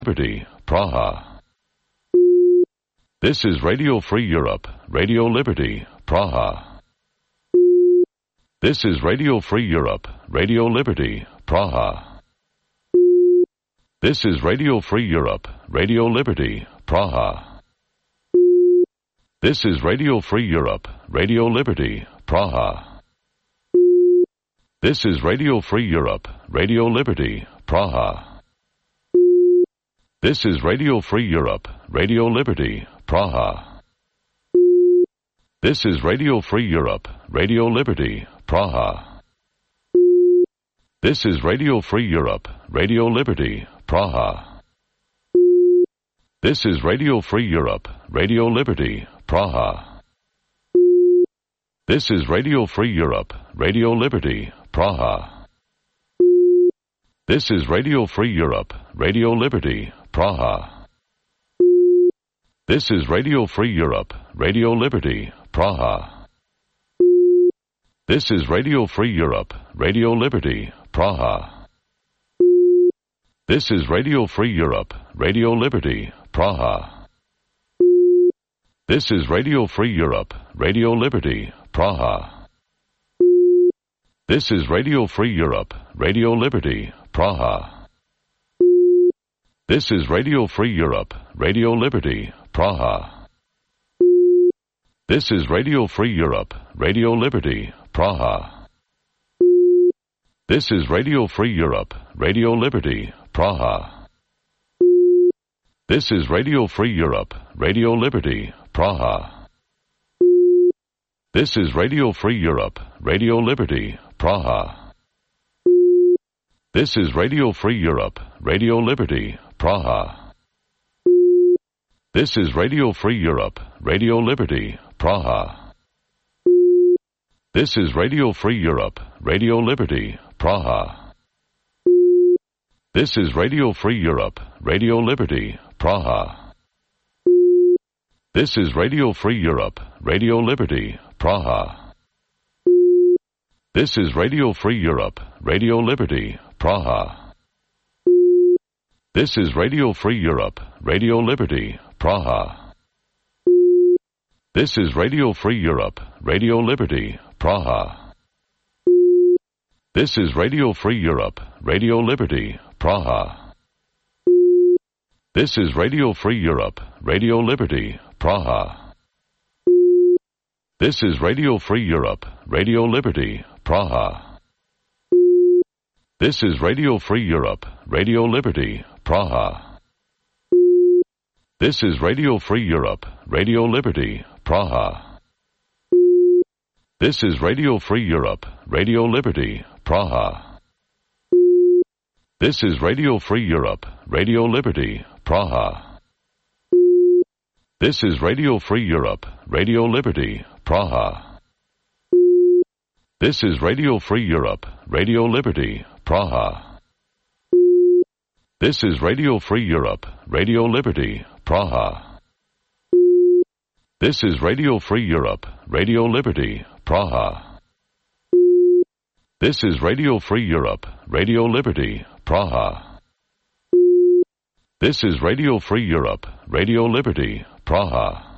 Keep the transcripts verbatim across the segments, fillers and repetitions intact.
Liberty, Praha. This is Radio Free Europe, Radio Liberty, Praha. This is Radio Free Europe, Radio Liberty, Praha. This is Radio Free Europe, Radio Liberty, Praha. This is Radio Free Europe, Radio Liberty, Praha. This is Radio Free Europe, Radio Liberty, Praha. This is Radio Free Europe, Radio Liberty, Praha. This is Radio Free Europe, Radio Liberty, Praha. This is Radio Free Europe, Radio Liberty, Praha. This is Radio Free Europe, Radio Liberty, Praha. This is Radio Free Europe, Radio Liberty, Praha. This is Radio Free Europe, Radio Liberty, Praha. This is Radio Free Europe, Radio Liberty, Praha. This is Radio Free Europe, Radio Liberty, Praha. This is Radio Free Europe, Radio Liberty, Praha. This is Radio Free Europe, Radio Liberty, Praha. This is Radio Free Europe, Radio Liberty, Praha. This is Radio Free Europe, Radio Liberty, Praha. This is Radio Free Europe, Radio Liberty, Praha. This is Radio Free Europe, Radio Liberty, Praha. This is Radio Free Europe, Radio Liberty, Praha. This is Radio Free Europe, Radio Liberty, Praha. This is Radio Free Europe, Radio Liberty, Praha. This is Radio Free Europe, Radio Liberty, Praha. This is Radio Free Europe, Radio Liberty, Praha. This is Radio Free Europe, Radio Liberty, Praha. This is Radio Free Europe, Radio Liberty, Praha. This is Radio Free Europe, Radio Liberty, Praha. This is Radio Free Europe, Radio Liberty, Praha. This is Radio Free Europe, Radio Liberty, Praha. This is Radio Free Europe, Radio Liberty, Praha. This is Radio Free Europe, Radio Liberty, Praha. This is Radio Free Europe, Radio Liberty, Praha. This is Radio Free Europe, Radio Liberty, Praha. This is Radio Free Europe, Radio Liberty, Praha. This is Radio Free Europe, Radio Liberty, Praha. This is Radio Free Europe, Radio Liberty, Praha. This is Radio Free Europe, Radio Liberty, Praha. This is Radio Free Europe, Radio Liberty, Praha. This is Radio Free Europe, Radio Liberty, Praha. This is Radio Free Europe, Radio Liberty, Praha. This is Radio Free Europe, Radio Liberty, Praha. This is Radio Free Europe, Radio Liberty, Praha.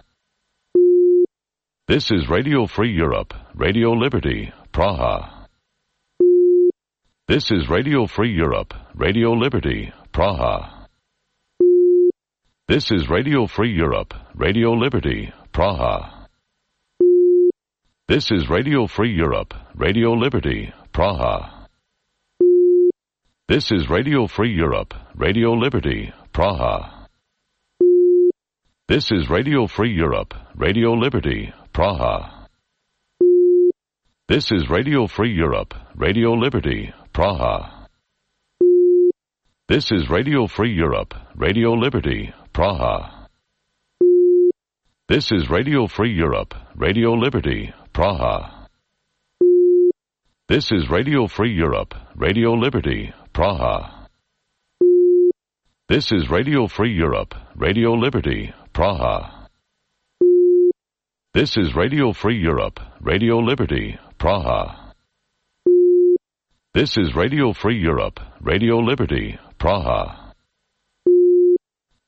This is Radio Free Europe, Radio Liberty, Praha. This is Radio Free Europe, Radio Liberty, Praha. This is Radio Free Europe, Radio Liberty, Praha. This is Radio Free Europe, Radio Liberty, Praha. This is Radio Free Europe, Radio Liberty, Praha. This is Radio Free Europe, Radio Liberty, Praha. This is Radio Free Europe, Radio Liberty, Praha. This is Radio Free Europe, Radio Liberty, Praha. This is Radio Free Europe, Radio Liberty, Praha. This is Radio Free Europe, Radio Liberty, Praha. This is Radio Free Europe, Radio Liberty, Praha. This is Radio Free Europe, Radio Liberty, Praha. This is Radio Free Europe, Radio Liberty, Praha.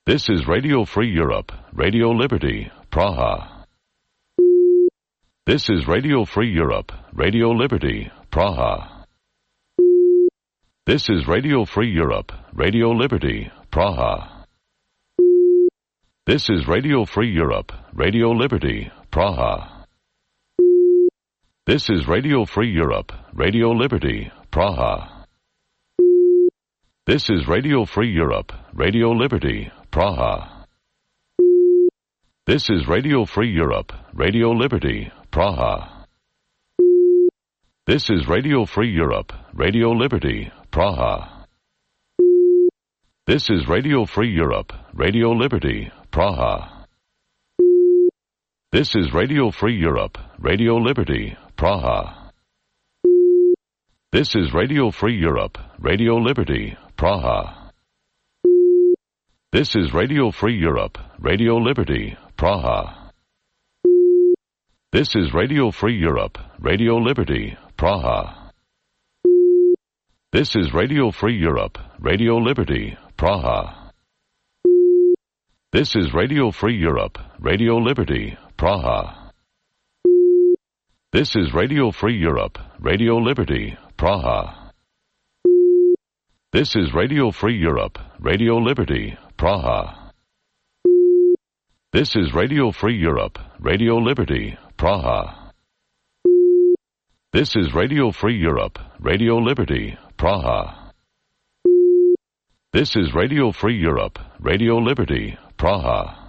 This is Radio Free Europe, Radio Liberty, Praha. This is Radio Free Europe, Radio Liberty, Praha. This is Radio Free Europe, Radio Liberty, Praha. This is Radio Free Europe, Radio Liberty, Praha. This is Radio Free Europe, Radio Liberty, Praha. This is Radio Free Europe, Radio Liberty, Praha. This is Radio Free Europe, Radio Liberty, Praha. This is Radio Free Europe, Radio Liberty, Praha. This is Radio Free Europe, Radio Liberty, Praha. This is Radio Free Europe, Radio Liberty, Praha. This is Radio Free Europe, Radio Liberty, Praha. This is Radio Free Europe, Radio Liberty, Praha. This is Radio Free Europe, Radio Liberty, Praha. This is Radio Free Europe, Radio Liberty, Praha. This is Radio Free Europe, Radio Liberty, Praha. This is Radio Free Europe, Radio Liberty, Praha. This is Radio Free Europe, Radio Liberty, Praha. This is Radio Free Europe, Radio Liberty, Praha. This is Radio Free Europe, Radio Liberty, Praha. This is Radio Free Europe, Radio Liberty, Praha.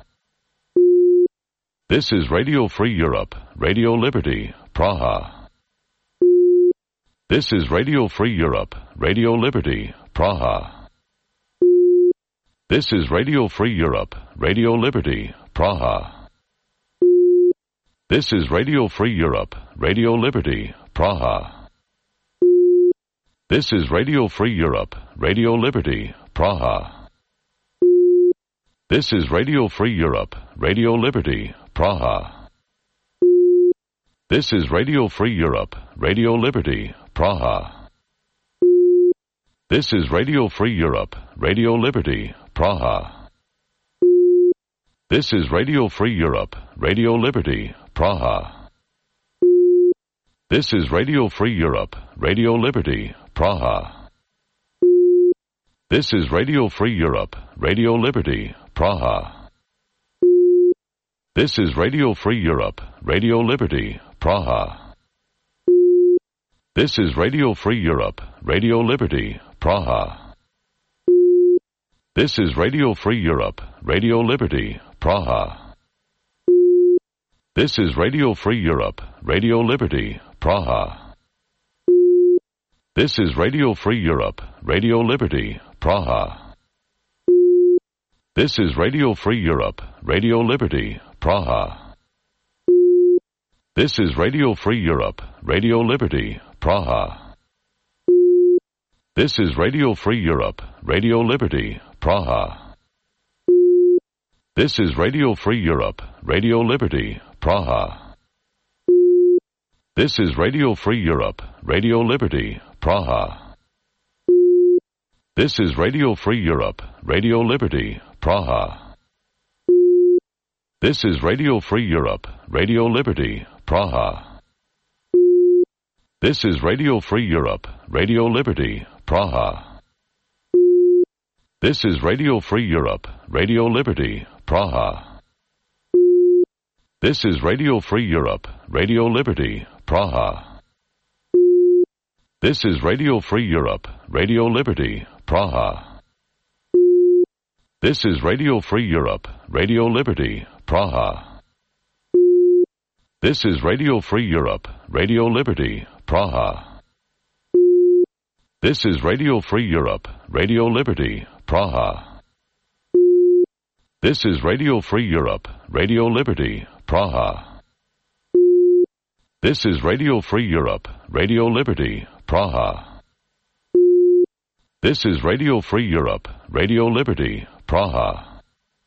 This is Radio Free Europe, Radio Liberty, Praha. This is Radio Free Europe, Radio Liberty, Praha. This is Radio Free Europe, Radio Liberty, Praha. This is Radio Free Europe, Radio Liberty, Praha. This is Radio Free Europe, Radio Liberty, Praha. This is Radio Free Europe, Radio Liberty, Praha. This is Radio Free Europe, Radio Liberty, Praha. This is Radio Free Europe, Radio Liberty, Praha. This is Radio Free Europe, Radio Liberty, Praha. This is Radio Free Europe, Radio Liberty, Praha. This is Radio Free Europe, Radio Liberty, Praha. This is Radio Free Europe, Radio Liberty, Praha. This is Radio Free Europe, Radio Liberty, Praha. This is Radio Free Europe, Radio Liberty, Praha. This is Radio Free Europe, Radio Liberty, Praha. This is Radio Free Europe, Radio Liberty, Praha. This is Radio Free Europe, Radio Liberty, Praha. This is Radio Free Europe, Radio Liberty, Praha. This is Radio Free Europe, Radio Liberty, Praha. This is Radio Free Europe, Radio Liberty, Praha. This is Radio Free Europe, Radio Liberty, Praha. This is Radio Free Europe, Radio Liberty, Praha. This is Radio Free Europe, Radio Liberty, Praha. This is Radio Free Europe, Radio Liberty, Praha. This is Radio Free Europe, Radio Liberty, Praha. This is Radio Free Europe, Radio Liberty, Praha. This is Radio Free Europe, Radio Liberty, Praha. This is Radio Free Europe, Radio Liberty, Praha. This is Radio Free Europe, Radio Liberty, Praha. This is Radio Free Europe, Radio Liberty, Praha. This is Radio Free Europe, Radio Liberty, Praha. This is Radio Free Europe, Radio Liberty, Praha. This is Radio Free Europe, Radio Liberty, Praha.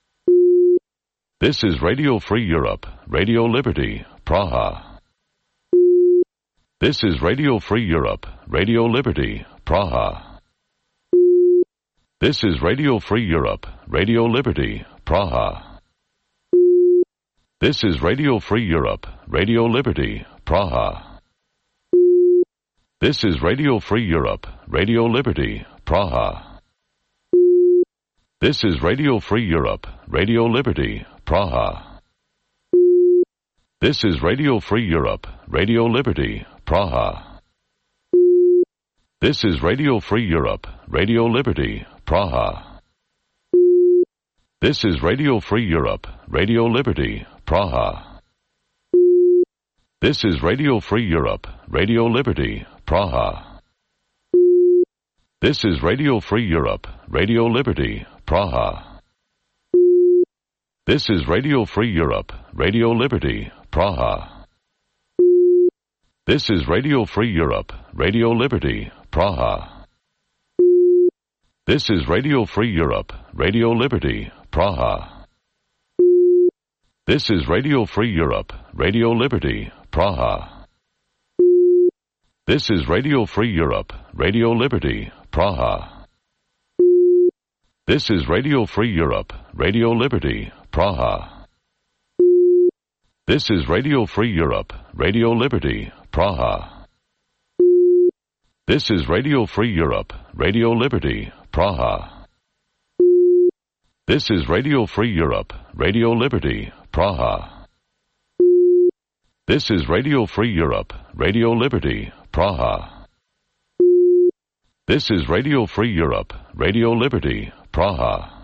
This is Radio Free Europe, Radio Liberty, Praha. This is Radio Free Europe, Radio Liberty, Praha. This is Radio Free Europe, Radio Liberty, Praha. This is Radio Free Europe, Radio Liberty, Praha. This is Radio Free Europe, Radio Liberty, Praha. This is Radio Free Europe, Radio Liberty, Praha. This is Radio Free Europe, Radio Liberty, Praha. This is Radio Free Europe, Radio Liberty, Praha. This is Radio Free Europe, Radio Liberty, Praha. This is Radio Free Europe, Radio Liberty, Praha. This is Radio Free Europe, Radio Liberty, Praha. This is Radio Free Europe, Radio Liberty, Praha. This is Radio Free Europe, Radio Liberty, Praha. This is Radio Free Europe, Radio Liberty, Praha. This is Radio Free Europe, Radio Liberty, Praha. This is Radio Free Europe, Radio Liberty, Praha. This is Radio Free Europe, Radio Liberty, Praha. This is Radio Free Europe, Radio Liberty, Praha. This is Radio Free Europe, Radio Liberty, Praha. This is Radio Free Europe, Radio Liberty, Praha. This is Radio Free Europe, Radio Liberty, Praha. This is Radio Free Europe, Radio Liberty, Praha.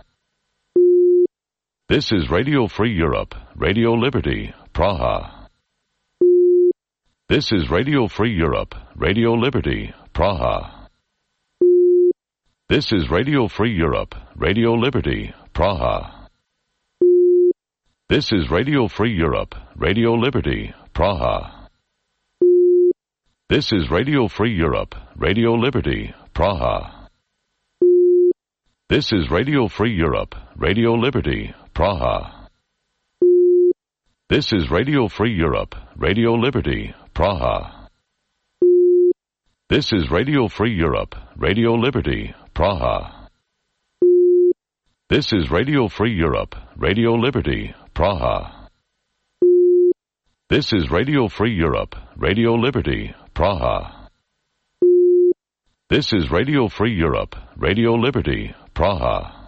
This is Radio Free Europe, Radio Liberty, Praha. This is Radio Free Europe, Radio Liberty, Praha. This is Radio Free Europe, Radio Liberty, Praha. This is Radio Free Europe, Radio Liberty, Praha. This is Radio Free Europe, Radio Liberty, Praha. This is Radio Free Europe, Radio Liberty, Praha. This is Radio Free Europe, Radio Liberty, Praha. This is Radio Free Europe, Radio Liberty, Praha. This is Radio Free Europe, Radio Liberty, Praha. This is Radio Free Europe, Radio Liberty, Praha. This is Radio Free Europe, Radio Liberty, Praha.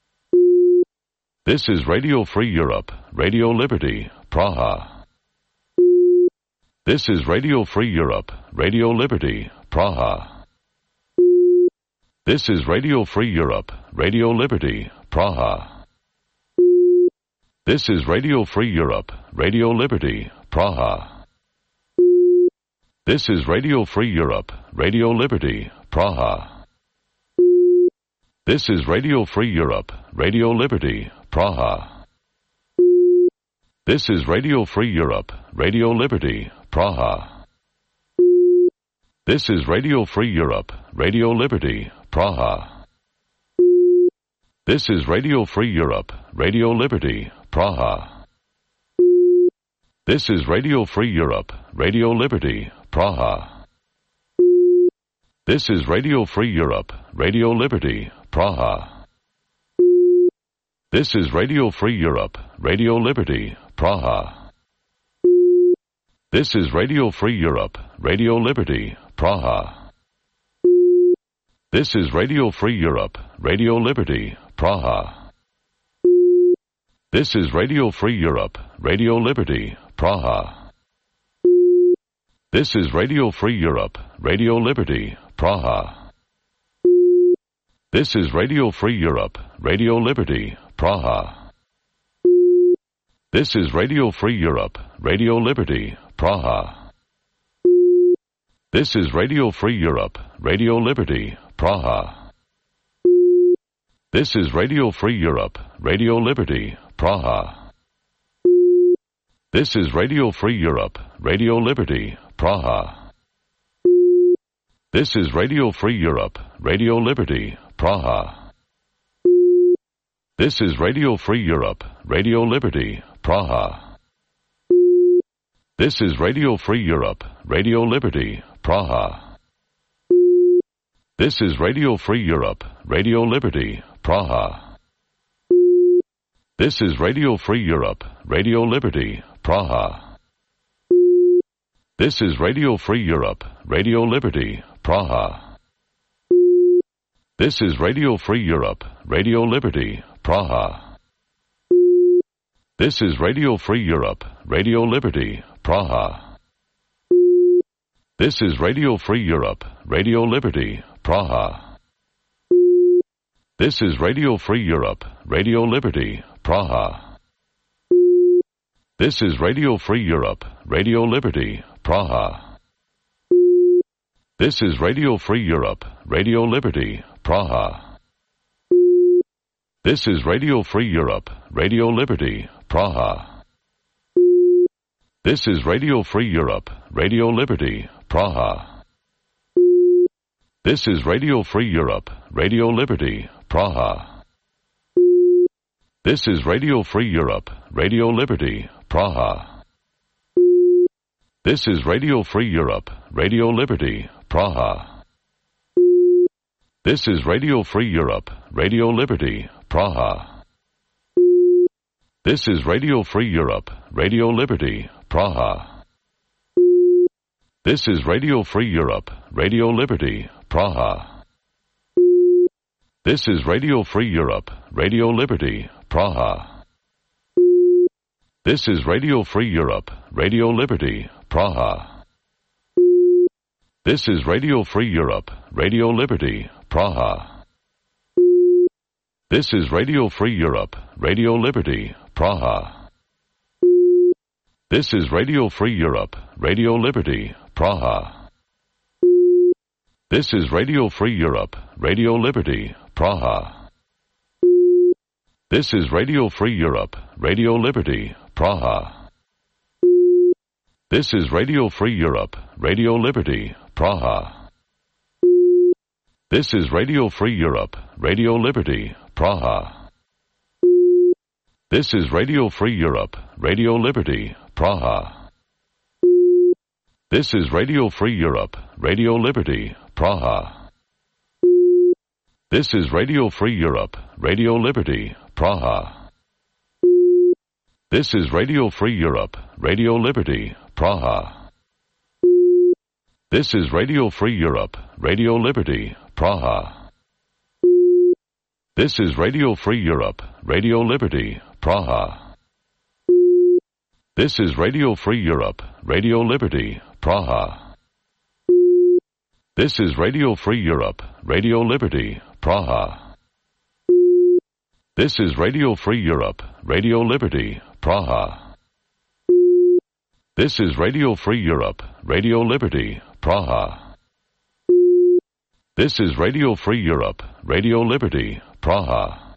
This is Radio Free Europe, Radio Liberty, Praha. This is Radio Free Europe, Radio Liberty, Praha. This is Radio Free Europe, Radio Liberty, Praha. This is Radio Free Europe, Radio Liberty, Praha. This is Radio Free Europe, Radio Liberty, Praha. This is Radio Free Europe, Radio Liberty, Praha. This is Radio Free Europe, Radio Liberty, Praha. This is Radio Free Europe, Radio Liberty, Praha. This is Radio Free Europe, Radio Liberty, Praha. This is Radio Free Europe, Radio Liberty, Praha. This is Radio Free Europe, Radio Liberty, Praha. This is Radio Free Europe, Radio Liberty, Praha. This is Radio Free Europe, Radio Liberty, Praha. This is Radio Free Europe, Radio Liberty, Praha. This is Radio Free Europe, Radio Liberty, Praha. This is Radio Free Europe, Radio Liberty, Praha. This is Radio Free Europe, Radio Liberty, Praha. This is Radio Free Europe, Radio Liberty, Praha. This is Radio Free Europe, Radio Liberty, Praha. This is Radio Free Europe, Radio Liberty, Praha. This is Radio Free Europe, Radio Liberty, Praha. This is Radio Free Europe, Radio Liberty, Praha. This is Radio Free Europe, Radio Liberty, Praha. This is Radio Free Europe, Radio Liberty, Praha. This is Radio Free Europe, Radio Liberty, Praha. This is Radio Free Europe, Radio Liberty, Praha. This is Radio Free Europe, Radio Liberty, Praha. This is Radio Free Europe, Radio Liberty, Praha. This is Radio Free Europe, Radio Liberty, Praha. This is Radio Free Europe, Radio Liberty, Praha. This is Radio Free Europe, Radio Liberty, Praha. This is Radio Free Europe, Radio Liberty, Praha. This is Radio Free Europe, Radio Liberty, Praha. This is Radio Free Europe, Radio Liberty, Praha. This is Radio Free Europe, Radio Liberty, Praha. This is Radio Free Europe, Radio Liberty, Praha. This is Radio Free Europe, Radio Liberty, Praha. This is Radio Free Europe, Radio Liberty, Praha. This is Radio Free Europe, Radio Liberty, Praha. This is Radio Free Europe, Radio Liberty, Praha. This is Radio Free Europe, Radio Liberty, Praha. This is Radio Free Europe, Radio Liberty, Praha. This is Radio Free Europe, Radio Liberty, Praha. This is Radio Free Europe, Radio Liberty, Praha. This is Radio Free Europe, Radio Liberty, Praha. This is Radio Free Europe, Radio Liberty, Praha. This is Radio Free Europe, Radio Liberty, Praha. This is Radio Free Europe, Radio Liberty, Praha. This is Radio Free Europe, Radio Liberty, Praha. This is Radio Free Europe, Radio Liberty, Praha. This is Radio Free Europe, Radio Liberty, Praha. This is Radio Free Europe, Radio Liberty, Praha. This is Radio Free Europe, Radio Liberty, Praha. This is Radio Free Europe, Radio Liberty, Praha. This is Radio Free Europe, Radio Liberty, Praha. This is Radio Free Europe, Radio Liberty, Praha. This is Radio Free Europe, Radio Liberty, Praha. This is Radio Free Europe, Radio Liberty, Praha. This is Radio Free Europe, Radio Liberty, Praha. This is Radio Free Europe, Radio Liberty, Praha. This is Radio Free Europe, Radio Liberty, Praha.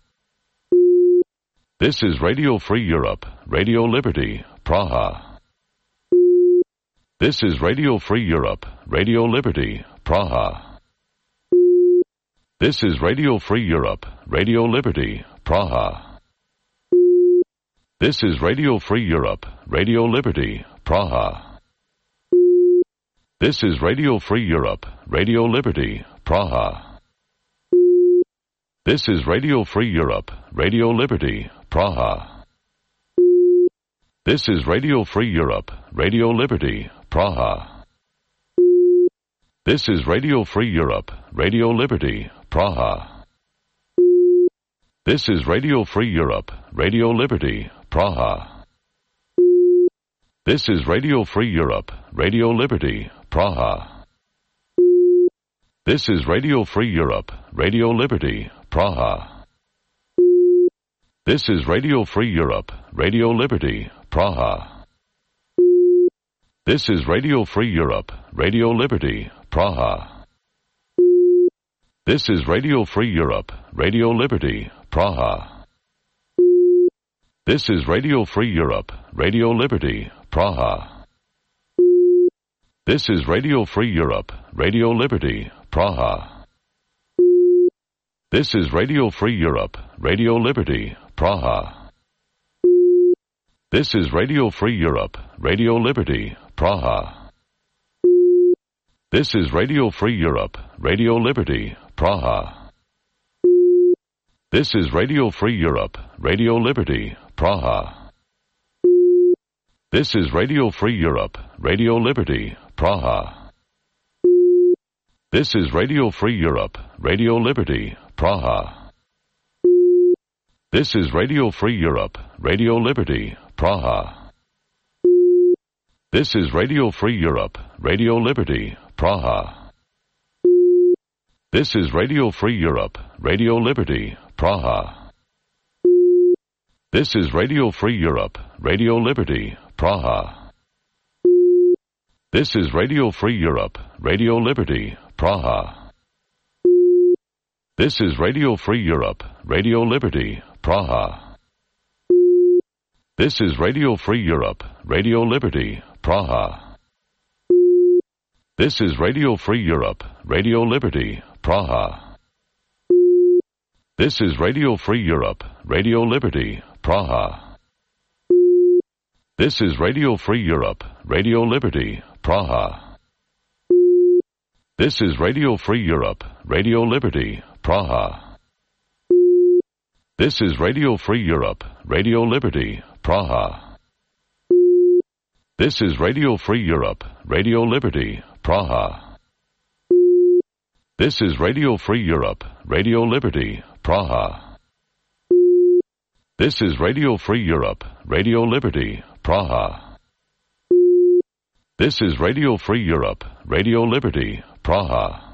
This is Radio Free Europe, Radio Liberty, Praha. This is Radio Free Europe, Radio Liberty, Praha. This is Radio Free Europe, Radio Liberty, Praha. This is Radio Free Europe, Radio Liberty, Praha. This is Radio Free Europe, Radio Liberty, Praha. This is Radio Free Europe, Radio Liberty, Praha. This is Radio Free Europe, Radio Liberty, Praha. This is Radio Free Europe, Radio Liberty, Praha. This is Radio Free Europe, Radio Liberty, Praha. This is Radio Free Europe, Radio Liberty, Praha. This is Radio Free Europe, Radio Liberty, Praha. This is Radio Free Europe, Radio Liberty, Praha. This is Radio Free Europe, Radio Liberty, Praha. This is Radio Free Europe, Radio Liberty, Praha. This is Radio Free Europe, Radio Liberty, Praha. This is Radio Free Europe, Radio Liberty, Praha. This is Radio Free Europe, Radio Liberty, Praha. This is Radio Free Europe, Radio Liberty, Praha. This is Radio Free Europe, Radio Liberty, Praha. This is Radio Free Europe, Radio Liberty, Praha. This is Radio Free Europe, Radio Liberty, Praha. This is Radio Free Europe, Radio Liberty, Praha. This is Radio Free Europe, Radio Liberty, Praha. This is Radio Free Europe, Radio Liberty, Praha. This is Radio Free Europe, Radio Liberty, Praha. This is Radio Free Europe, Radio Liberty, Praha. This is Radio Free Europe, Radio Liberty, Praha. This is Radio Free Europe, Radio Liberty, Praha. This is Radio Free Europe, Radio Liberty, Praha. This is Radio Free Europe, Radio Liberty, Praha. This is Radio Free Europe, Radio Liberty, Praha. This is Radio Free Europe, Radio Liberty, Praha. This is Radio Free Europe, Radio Liberty, Praha. This is Radio Free Europe, Radio Liberty, Praha. This is Radio Free Europe, Radio Liberty, Praha. This is Radio Free Europe, Radio Liberty, Praha. This is Radio Free Europe, Radio Liberty, Praha. This is Radio Free Europe, Radio Liberty, Praha.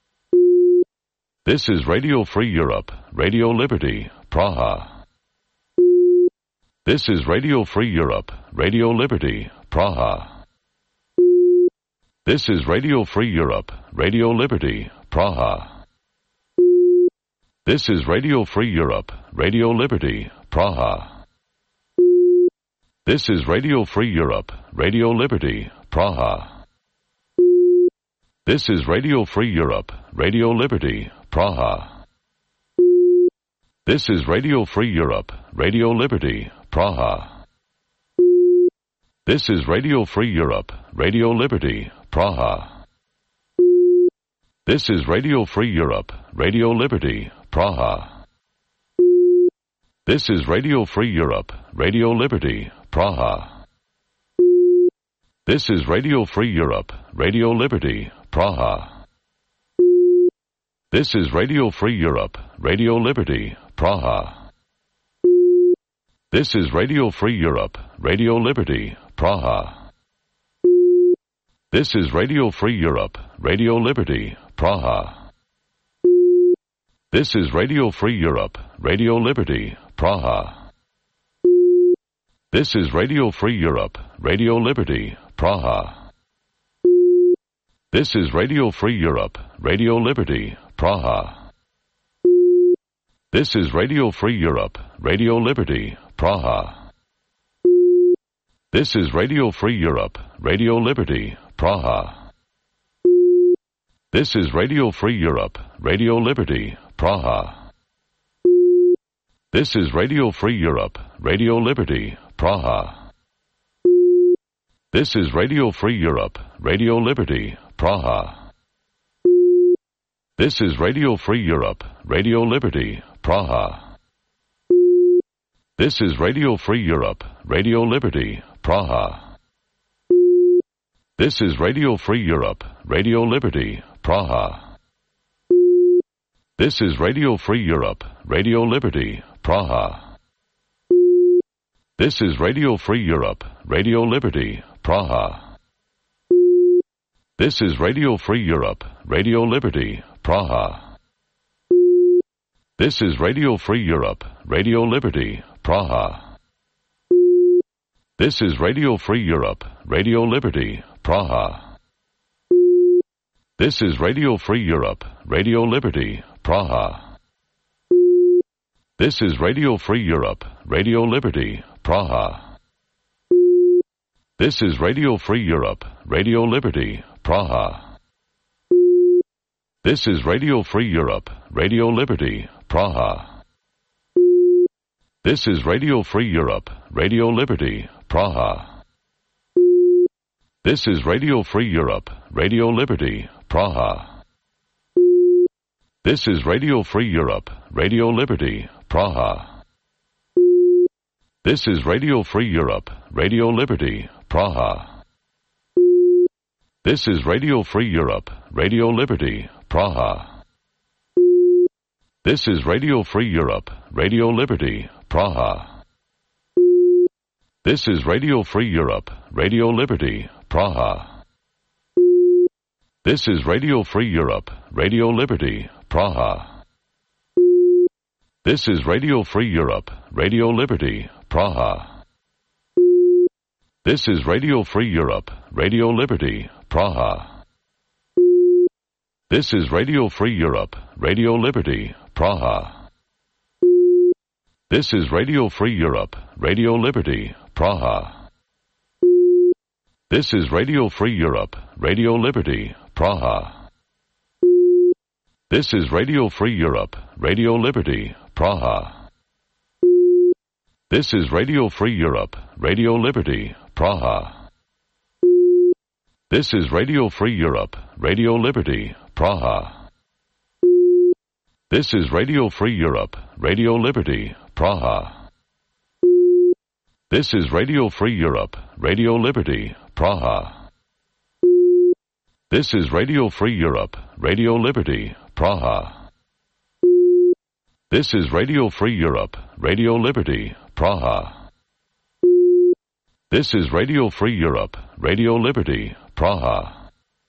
This is Radio Free Europe, Radio Liberty, Praha. This is Radio Free Europe, Radio Liberty, Praha. This is Radio Free Europe, Radio Liberty, Praha. This is Radio Free Europe, Radio Liberty, Praha. This is Radio Free Europe, Radio Liberty, Praha. This is Radio Free Europe, Radio Liberty, Praha. This is Radio Free Europe, Radio Liberty, Praha. This is Radio Free Europe, Radio Liberty, Praha. This is Radio Free Europe, Radio Liberty, Praha. This is Radio Free Europe, Radio Liberty, Praha. This is Radio Free Europe, Radio Liberty, Praha. This is Radio Free Europe, Radio Liberty, Praha. This is Radio Free Europe, Radio Liberty, Praha. This is Radio Free Europe, Radio Liberty, Praha. This is Radio Free Europe, Radio Liberty, Praha. This is Radio Free Europe, Radio Liberty, Praha. This is Radio Free Europe, Radio Liberty, Praha. This is Radio Free Europe, Radio Liberty, Praha. This is Radio Free Europe, Radio Liberty, Praha. This is Radio Free Europe, Radio Liberty, Praha. This is Radio Free Europe, Radio Liberty, Praha. This is Radio Free Europe, Radio Liberty, Praha. This is Radio Free Europe, Radio Liberty, Praha. This is Radio Free Europe, Radio Liberty, Praha. This is Radio Free Europe, Radio Liberty, Praha. This is Radio Free Europe, Radio Liberty, Praha. This is Radio Free Europe, Radio Liberty, Praha. This is Radio Free Europe, Radio Liberty, Praha. This is Radio Free Europe, Radio Liberty, Praha. This is Radio Free Europe, Radio Liberty, Praha. This is Radio Free Europe, Radio Liberty, Praha. This is Radio Free Europe, Radio Liberty, Praha. This is Radio Free Europe, Radio Liberty, Praha. This is Radio Free Europe, Radio Liberty, Praha. This is Radio Free Europe, Radio Liberty, Praha. This is Radio Free Europe, Radio Liberty, Praha. This is Radio Free Europe, Radio Liberty, Praha. This is Radio Free Europe, Radio Liberty, Praha. This is Radio Free Europe, Radio Liberty, Praha. This is Radio Free Europe, Radio Liberty, Praha. This is Radio Free Europe, Radio Liberty, Praha. This is Radio Free Europe, Radio Liberty, Praha. This is Radio Free Europe, Radio Liberty, Praha. This is Radio Free Europe, Radio Liberty, Praha. This is Radio Free Europe, Radio Liberty, Praha. This is Radio Free Europe, Radio Liberty, Praha. This is Radio Free Europe, Radio Liberty, Praha. This is Radio Free Europe, Radio Liberty, Praha. This is Radio Free Europe, Radio Liberty, Praha. This is Radio Free Europe, Radio Liberty, Praha. This is Radio Free Europe, Radio Liberty, Praha. This is Radio Free Europe, Radio Liberty, Praha. This is Radio Free Europe, Radio Liberty, Praha. This is Radio Free Europe, Radio Liberty, Praha. This is Radio Free Europe, Radio Liberty, Praha.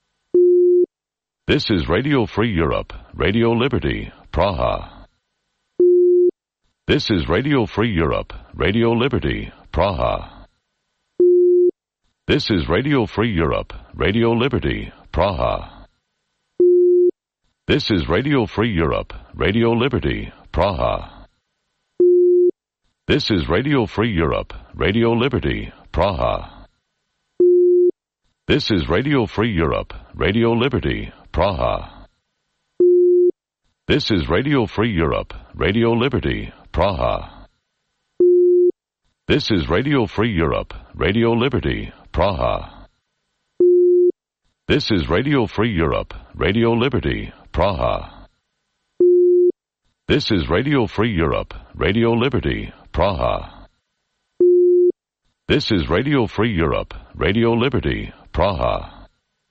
This is Radio Free Europe, Radio Liberty, Praha. This is Radio Free Europe, Radio Liberty, Praha. This is Radio Free Europe, Radio Liberty, Praha. This is Radio Free Europe, Radio Liberty, Praha. This is Radio Free Europe, Radio Liberty, Praha. This is Radio Free Europe, Radio Liberty, Praha. This is Radio Free Europe, Radio Liberty, Praha. This is Radio Free Europe, Radio Liberty, Praha. This is Radio Free Europe, Radio Liberty, Praha. This is Radio Free Europe, Radio Liberty, Praha. This is Radio Free Europe, Radio Liberty, Praha.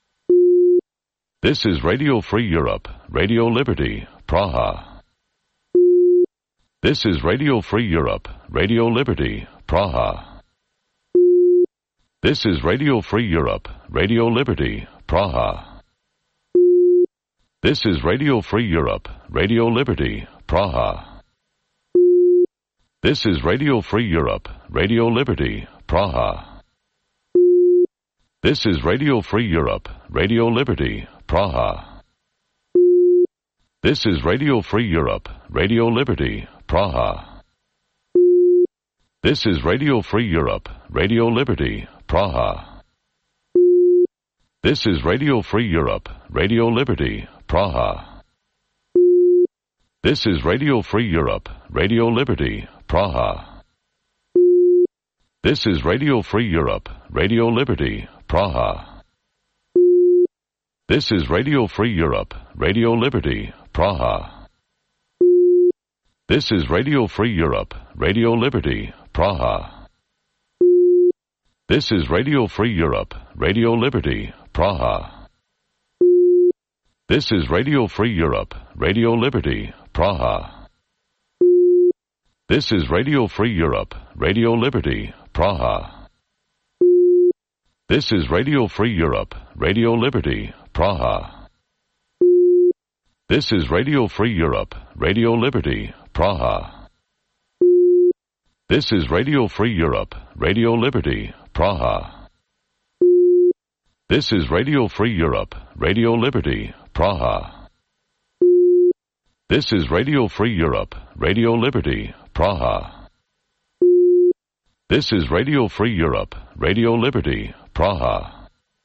This is Radio Free Europe, Radio Liberty, Praha. This is Radio Free Europe, Radio Liberty, Praha. This is Radio Free Europe, Radio Liberty, Praha. This is Radio Free Europe, Radio Liberty, Praha. This is Radio Free Europe, Radio Liberty, Praha. This is Radio Free Europe, Radio Liberty, Praha. This is Radio Free Europe, Radio Liberty, Praha. This is Radio Free Europe, Radio Liberty, Praha. This is Radio Free Europe, Radio Liberty, Praha. This is Radio Free Europe, Radio Liberty, Praha. This is Radio Free Europe, Radio Liberty, Praha. This is Radio Free Europe, Radio Liberty, Praha. This is Radio Free Europe, Radio Liberty, Praha. This is Radio Free Europe, Radio Liberty, Praha. This is Radio Free Europe, Radio Liberty, Praha. This is Radio Free Europe, Radio Liberty, Praha. This is Radio Free Europe, Radio Liberty, Praha. This is Radio Free Europe, Radio Liberty, Praha. This is Radio Free Europe, Radio Liberty, Praha. This is Radio Free Europe, Radio Liberty, Praha. This is Radio Free Europe, Radio Liberty, Praha. This is Radio Free Europe, Radio Liberty, Praha.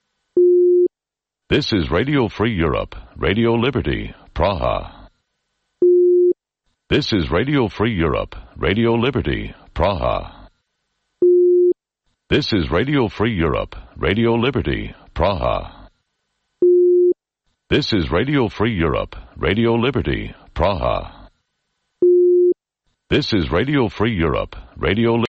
This is Radio Free Europe, Radio Liberty, Praha. This is Radio Free Europe, Radio Liberty, Praha. This is Radio Free Europe, Radio Liberty, Praha. This is Radio Free Europe, Radio Liberty, Praha. This is Radio Free Europe, Radio Liberty.